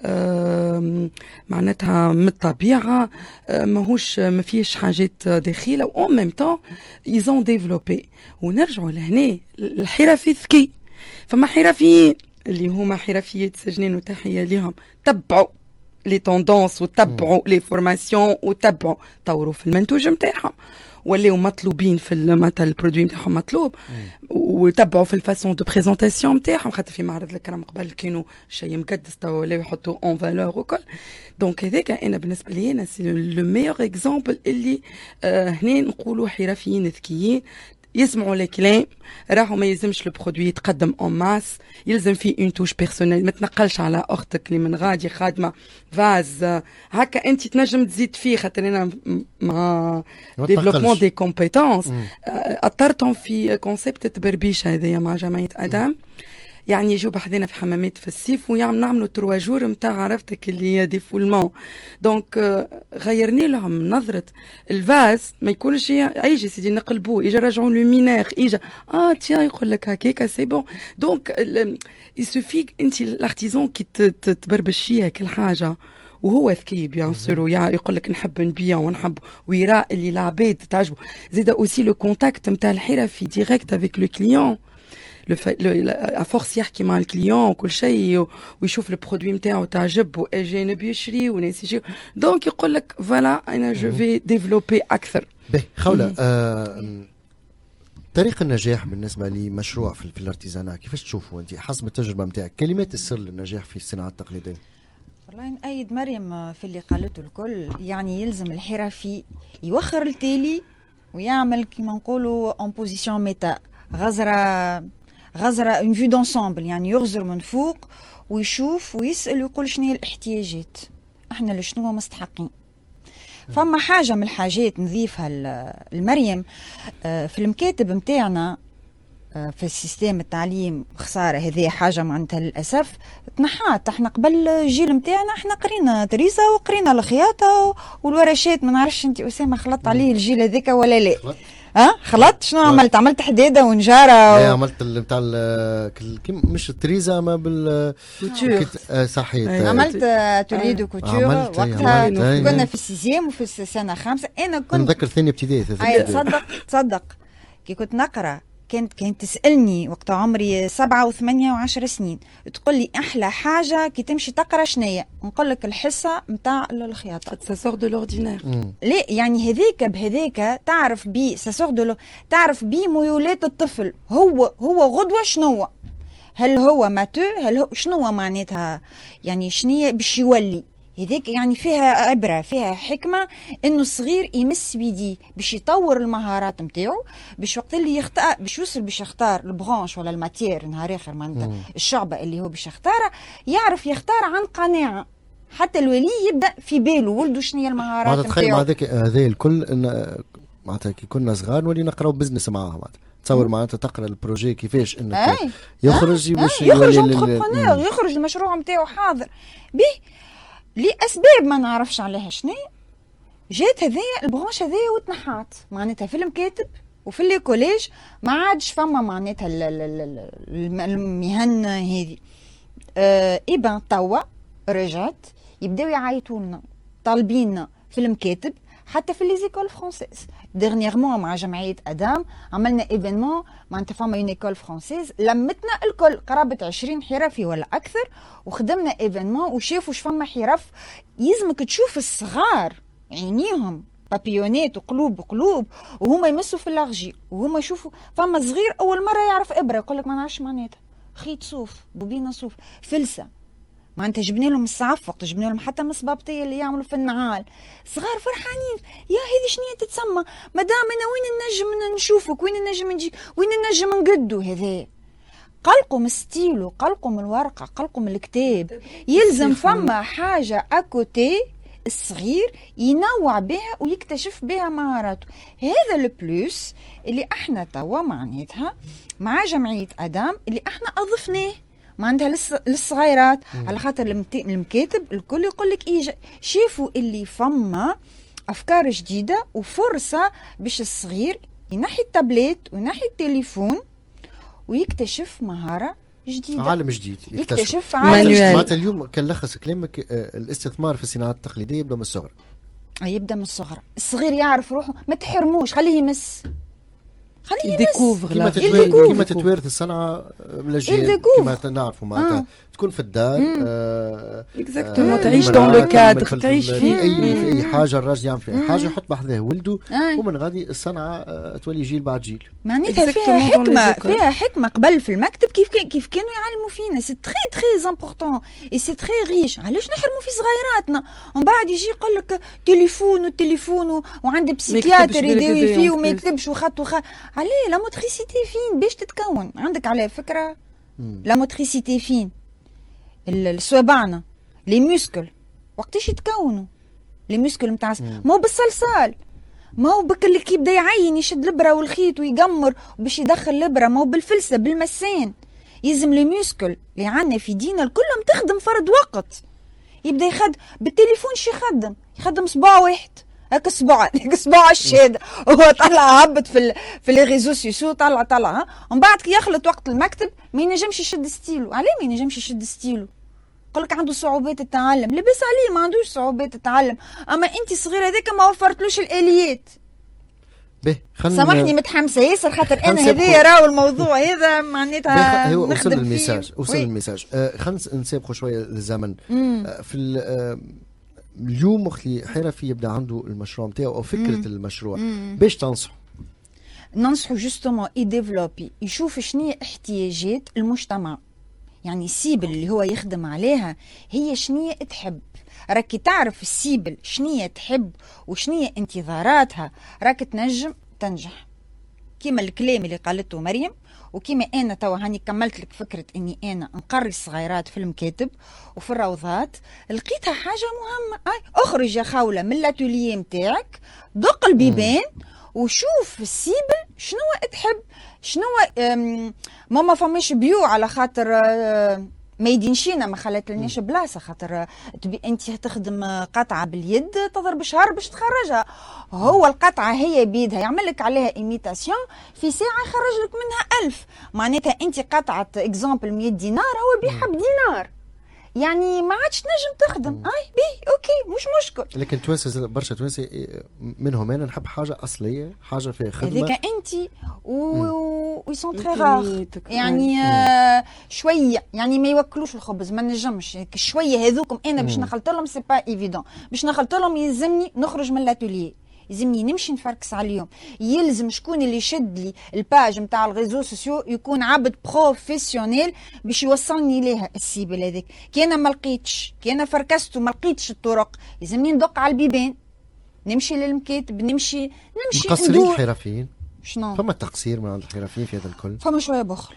معناتها من الطبيعه ماهوش ما فيش حاجات داخله و ميم طون يزون ديفلوبي. ونرجعوا لهنا الحرفي ذكي فما حرفيين اللي هما حرفيات سجنين وتحية لهم تبعوا لي توندونس وتبعوا لي فورماسيون وتبعوا طوروا في المنتوج نتاعهم ولاو مطلوبين في مثلا البرودوي نتاعهم مطلوب وتبعوا في الفاسون دو بريزونطاسيون نتاعهم خاطر في معرض الكرم قبل كانوا شيء مقدس تو ولاو يحطوا اون فالور وكل. دونك هذاك انا بالنسبه لي انا سي لو ميور اكزامبل اللي آه هنا نقولوا حرفيين ذكيين يسمعوا الكلام راهو ما يلزمش البرودوي يتقدم اون ماس يلزم فيه اون توش بيرسونيل ما تنقلش على اختك اللي من غادي خادمه فاز هكا انت تنجم تزيد فيه خاطر انا مع ديفلوبمون دي كومبيتونس اثرتهم في كونسيبت تبربيش هذايا مع جمعيه ادم يعني يجوا بحذنا في حمامات في الصيف ويعمل نعملوا تروا جور نتاع عرفتك اللي دي فولمون دونك غيرني لهم نظره الفاز ما يكونش يجي سيدي نقلبوه يجي رجعوا لو مينير يجي اه تيا يقول لك هكاكا سي بون دونك يسوفي انت الارتيزون كي تبربش فيها كل حاجه وهو ذكي بيان سور يقول لك نحب نبيع ونحب ويرى اللي العباد تعجبه زيد اوسي لو كونتاكت نتاع الحرفي ديريكت افيك لو كليون لو افورس يحكي مع الكليون وكل شيء ويشوف البرودوي نتاعو تعجب واجي نبي يشري وناس يجي دونك يقول لك فوالا انا جو في ديفلوبي اكثر. باهي خوله آه طريق النجاح بالنسبه لمشروع في, في الارتيزانا كيفاش تشوفوا انت حسب التجربه نتاعك كلمات السر للنجاح في الصناعه التقليديه؟ والله نأيد مريم في اللي قالته الكل يعني يلزم الحرفي يوخر التالي ويعمل كما نقولوا اون بوزيسيون ميتا غزره غزره اون فيو دونسومبل يعني يغزر من فوق ويشوف ويسال ويقول شنو هي الاحتياجات احنا لشنو مستحقين. فما حاجه من الحاجات نضيفها المريم في المكاتب نتاعنا في السيستم التعليم خساره هذه حاجه معناتها للاسف تنحات. احنا قبل الجيل نتاعنا احنا قرينا تريزا وقرينا الخياطه والورشات ما نعرفش انت اسامه خلطت عليه الجيل هذاك ولا لا؟ ها خلطت شنو عملت؟ عملت حداده ونجاره و... عملت بتاع كيم مش التريزا ما بال صحيت عملت توليدو كوتور وقتها كنا في السيزيام وفي السنه خامسه انا كنت نتذكر ثاني ابتدائي اي تصدق تصدق كي كنت نقرا كانت كانت تسالني وقت عمري سبعة وثمانية وعشر سنين تقول لي احلى حاجه كي تمشي تقرا شنية نقول لك الحصه نتاع الخياطه ساسور دو لوردينير ليه يعني هذيك بهذيك تعرف بي ساسور دو تعرف بي ميولات الطفل هو هو غدوه شنو هل هو ماتو هل هو شنو معناتها يعني شنية باش يولي هذيك يعني فيها عبرة فيها حكمة انه الصغير يمس بيديه باش يطور المهارات نتاعو باش وقت اللي يختار باش يوصل باش يختار البرانش ولا الماتير نهار اخر معناتها الشعبة اللي هو باش يختارها يعرف يختار عن قناعة حتى الولي يبدا في باله ولده شنو هي المهارات نتاعو. تخيل مع هذاك هذا الكل ان معناتها كي كنا صغار نولي نقراو بزنس معاها معناتها تصور معناتها تقرا البروجي كيفاش انك يخرج باش يخرج انتربرونور يخرج المشروع نتاعو حاضر به لأسباب ما نعرفش عليها شنو جات هذايا البرانش هذايا وتنحات معناتها في المكاتب وفي لي كوليج ما عادش فما معناتها المهن هذه اه إبن توا رجعت يبداو يعيطوا لنا طالبيننا في المكاتب حتى في لي زيكول فرونسيز ديرنييرمون مع جمعيه ادام عملنا ايفينمون معناتها فما اون ايكول فرونسيز لمتنا الكل قرابه عشرين حرفي ولا اكثر وخدمنا ايفينمون وشافوا فما حرف يلزمك تشوف الصغار عينيهم بابيونات وقلوب وقلوب، وهما يمسوا في الارجيل وهما يشوفوا. فما صغير اول مره يعرف ابره يقول لك ما نعرفش معناتها، خيط صوف، بوبينه صوف، فلسه معناتها جبنا لهم الصعف، وقت جبنا لهم حتى مصبابطيه اللي يعملوا في النعال، صغار فرحانين. يا هذه شنية تتسمى مدام انا وين نجم نشوفك، وين نجم نجي، وين نجم نقدو. هذا قلقوا من الستيلو، قلقوا من الورقه، قلقوا من الكتاب. يلزم فما حاجه اكوتي الصغير ينوع بها ويكتشف بها مهاراته. هذا البلوس اللي احنا توا معناتها مع جمعيه ادم اللي احنا اضفناه معناتها للصغيرات، على خاطر المكاتب الكل يقول لك ايه، شافوا اللي فما افكار جديده وفرصه باش الصغير ينحي التابلت وينحي التليفون ويكتشف مهاره جديده، عالم جديد يكتشف, يكتشف عالم جديد. معناتها اليوم كنلخص كلامك، الاستثمار في الصناعات التقليديه يبدا من الصغر. يبدا من الصغر، الصغير يعرف روحه، ما تحرموش، خليه يمس، خليه يمس كيما تتوارث كيما تتوارث الصنعه من الاجيال كيما نعرفوا معناتها تكون في الدار اكزاكتومون، تعيش دون لو كادر، تعيش في اي في اي حاجه الراجل يعمل فيها حاجه يحط بحذاه ولده، ومن غادي الصنعه تولي جيل بعد جيل. معناتها فيها حكمه، فيها حكمه. قبل في المكتب كيف كيف كانوا يعلموا فينا، سي تري تري امبورطون اي سي تري ريش. علاش نحرموا في صغيراتنا ومن بعد يجي يقول لك تليفون والتليفون وعند بسيكياتر يداوي فيه وما يكتبش وخط وخ عليه. لا موتريسيتي فين باش تتكون عندك على فكره؟ لا موتريسيتي فين؟ السوابعنا لي موسكل وقتاش يتكونوا لي موسكل نتاع ما هو بالصلصال، ما هو بك اللي يبدا يعين يشد الابره والخيط ويقمر باش يدخل الابره، ما هو بالفلسه بالمسان. يلزم لي موسكل اللي عندنا في دينا كلهم تخدم فرد وقت. يبدا يخدم بالتليفون، شي يخدم يخدم صباع واحد هكا، صباع هكا صباع الشهاده هو طلع هبط في ال... في لي ريزو سوسيو، طلع طلع ومن بعد كي يخلط وقت المكتب ما ينجمش يشد ستيلو. عليه ما ينجمش يشد ستيلو؟ يقول لك عنده صعوبات التعلم. لبس عليه ما عندوش صعوبات التعلم، اما انت صغيره هذاك ما وفرتلوش الاليات. سامحني متحمسه ياسر خاطر انا هذايا راهو الموضوع هذا معناتها هو وصل الميساج، وصل الميساج. آه خلينا نسابقوا شويه للزمن. آه في آه اليوم وقت اللي حرفي يبدا عنده المشروع نتاعو او فكره مم. المشروع مم. باش تنصحوا؟ ننصحوا جوستومون يديفلوبي، يشوف شنو احتياجات المجتمع. يعني السيبل اللي هو يخدم عليها هي شنية تحب، راكي تعرف السيبل شنية تحب وشنية انتظاراتها، راك تنجم تنجح. كيما الكلام اللي قالته مريم، وكيما انا توا هاني كملت لك فكره اني انا نقري الصغيرات في المكاتب وفي الروضات، لقيتها حاجه مهمه. اي اخرج يا خوله من الاتوليه نتاعك، دق البيبان وشوف السيبل شنو تحب، شنو ماما فماش بيو على خاطر ما يدينشينا ما خلت لناش بلاصه، خاطر تبي انت تخدم قطعه باليد تضرب شهر باش تخرجها. هو القطعه هي بيدها يعمل لك عليها ايميتاسيون، في ساعه يخرج لك منها ألف. معناتها انت قطعه اكزامبل مية دينار هو بيحب دينار، يعني ما عادش نجم تخدم. اي بي اوكي مش مشكل. لكن توانسه برشا توانسه منهم انا نحب حاجه اصليه، حاجه فيها خدمه. هذاك انت و يسون تري راغ يعني آه شويه، يعني ما يوكلوش الخبز، ما نجمش شويه هذوكم انا باش نخلط لهم سي با ايفيدون. باش نخلط لهم يلزمني نخرج من الاتوليه، يلزمني نمشي نفركس عليهم. يلزم شكون اللي يشد لي الباج نتاع الريزو سوسيو يكون عبد بروفيسيونيل باش يوصلني ليها السيبل هذاك. كي انا ما لقيتش، كي انا فركست وما لقيتش الطرق، يلزمني ندق على البيبان، نمشي للمكاتب، نمشي نمشي مقصرين الحرفيين. شنو فما تقصير من عند الحرفيين في هذا الكل؟ فما شويه بخل،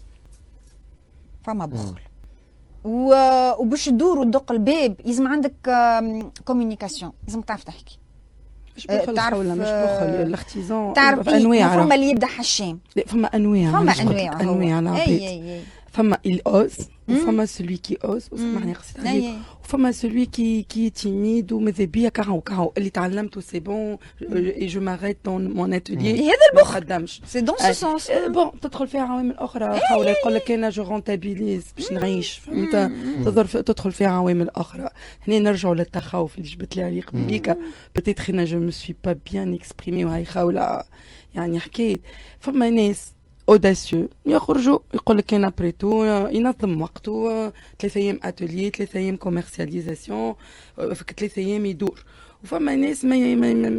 فما بخل. و... وباش تدور وتدق الباب يلزم عندك كوميونيكاسيون، لازم تعرف تحكي. تعرف ولا مش بخل الاختزان، تعرف انواع. فما اللي يبدا حشام، لا فما انواع، فما انواع انواع العباد. فما الاوز وفما سلوي كي اوز، وسمعني قصدي عليك، وفما سلوي كي كي تيميد وماذا بيا كاهو كاهو اللي تعلمته سي بون اي جو ماريت دون مون اتوليي. هذا البخل خدامش سي دون سو سونس. بون تدخل فيها عوامل اخرى، حاول يقول لك انا جو رونتابيليز باش نعيش، فهمت؟ تظهر تدخل فيها عوامل اخرى. هنا نرجعوا للتخوف اللي جبت لي عليه قبليك. بتيتر انا جو مو سوي با بيان اكسبريمي وهي خاوله يعني حكيت. فما ناس اوداسيو يخرجوا يقول لك انا بريتو ينظم وقته، ثلاثة ايام اتوليي، ثلاثة ايام كوميرسياليزاسيون، في ثلاثة ايام يدور. وفما ناس ما ما ما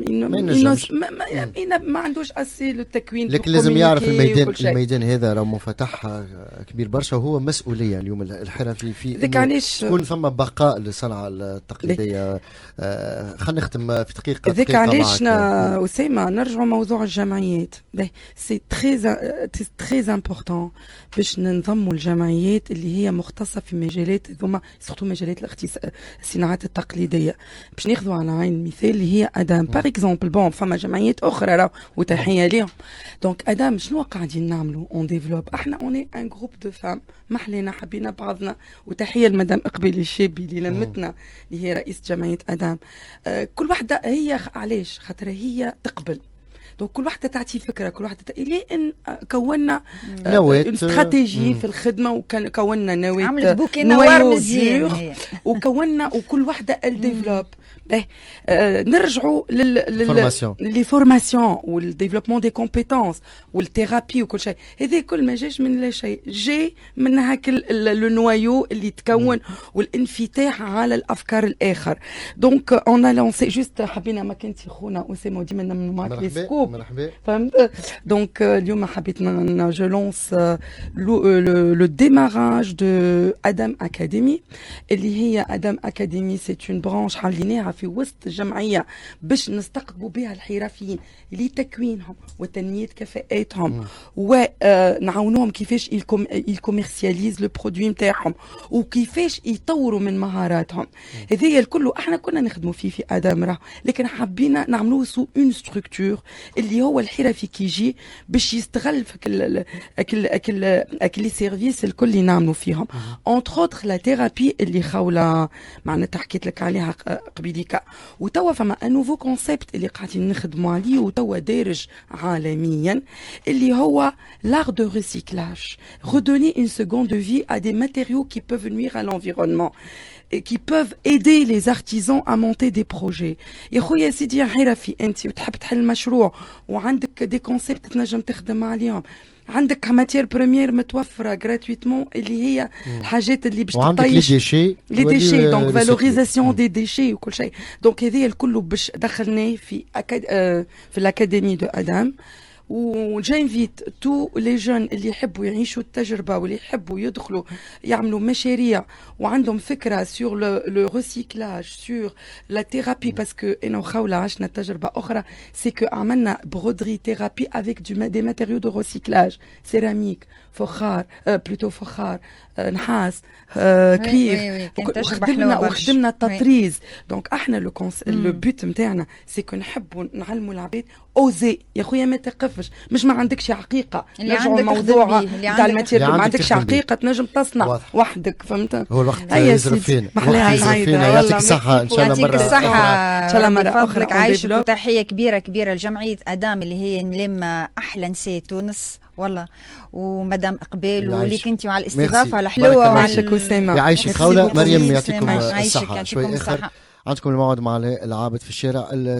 ما, ما عندوش اسي للتكوين، لكن لازم يعرف الميدان الميدان هذا راه منفتح كبير برشا، وهو مسؤوليه اليوم الحرفي في ذاك علاش تكون فما بقاء للصنعه التقليديه. آه خلينا نختم في دقيقه. ذاك علاش اسامه نرجعوا موضوع الجمعيات، سي تري تري امبورطون باش ننظموا الجمعيات اللي هي مختصه في مجالات ثم سورتو مجالات الصناعات التقليديه. باش ناخذوا على عين المثال اللي هي ادام باغ اكزومبل، بون فما جمعيات اخرى راه وتحيه لهم. دونك ادام شنو قاعدين نعملوا اون ديفلوب؟ احنا اوني ان جروب دو فام محلينا حبينا بعضنا، وتحيه لمدام اقبالي الشابي اللي لمتنا اللي هي رئيس جمعيه ادام. آه كل واحده هي علاش خاطر هي تقبل، دونك كل واحدة تعطي فكرة، كل واحدة ت... إلي إن كونا نواه استراتيجي في الخدمة، وكان كونا نواه عملت بوكي نوار مزيان، وكونا وكل واحدة الديفلوب. باهي آه نرجعوا لل لل لي فورماسيون والديفلوبمون دي كومبيتونس والثيرابي وكل شيء. هذا كل ما جاش من لا شيء، جاي من هاك لو نوايو اللي تكون والانفتاح على الافكار الاخر. دونك اون ا لونسي جوست حبينا ما كنتي خونا اسامه ديما نعملوا معاك لي سكوب، مرحبا. فهمت؟ دونك اليوم حبيت جو لونس لو ديماراج دو ادم اكاديمي اللي هي ادم اكاديمي. سي اون برانش حليناها في وسط الجمعيه باش نستقطبوا بها الحرفيين لتكوينهم وتنميه كفاءاتهم ونعاونوهم كيفاش يكوميرسياليز لو برودوي نتاعهم وكيفاش يطوروا من مهاراتهم. هذايا الكل احنا كنا نخدموا فيه في ادم راه، لكن حبينا نعملوه سو اون ستركتور اللي هو الحرفي كيجي باش يستغل في كل اكل اكل اكل لي سيرفيس الكل اللي نعملوا فيهم. اونتر اوتر لا ثيرابي اللي خاوله معناتها حكيت لك عليها قبيليكا، وتوا فما ان نوفو كونسيبت اللي قاعدين نخدموا عليه وتوا دارج عالميا اللي هو l'art de recyclage, redonner une seconde vie à des matériaux qui peuvent nuire à l'environnement et qui peuvent aider les artisans à monter des projets. يا خويا سيدي حرفي انت وتحب تحل مشروع وعندك دي كونسيبت تنجم تخدم عليهم، عندك ماتير بريمير متوفره غراتويتمون اللي هي الحاجات اللي باش تطيش لي ديشي لي ديشي دونك فالوريزاسيون دي ديشي وكل شيء. دونك هذه الكل باش دخلناه في أكاد... آه في الاكاديمي دو ادم. وجانفيت تو لي جون اللي يحبوا يعيشوا التجربه واللي يحبوا يدخلوا يعملوا مشاريع وعندهم فكره سور لو ريسيكلاج سور لا ثيرابي، باسكو انا وخاوله عشنا تجربه اخرى سي كو عملنا برودري ثيرابي افيك دو دي ماتيريو دو ريسيكلاج، سيراميك، فخار آه بلوتو فخار آه نحاس آه كرير، وخدمنا وخدمنا تطريز. دونك احنا لو كونس لو بوت نتاعنا سي كو نحبوا نعلموا العباد اوزي يا خويا ما تقفش، مش ما عندكش حقيقه نرجعوا الموضوع تاع الماتيريال، ما عندكش حقيقه تنجم تصنع وحدك، فهمت؟ هو الوقت يزرف فينا، محلاها سعيده، يعطيك الصحه ان شاء الله مره الصحه ان شاء الله مره اخرى. عايشك وتحيه كبيره كبيره لجمعيه ادام اللي هي نلم احلى نساء تونس والله، ومدام اقبال وليك انت وعلى الاستضافه على حلوه وعلى اسامه. يعيشك خوله مريم، يعطيكم الصحه. شوي اخر عندكم الموعد مع العابد في الشارع.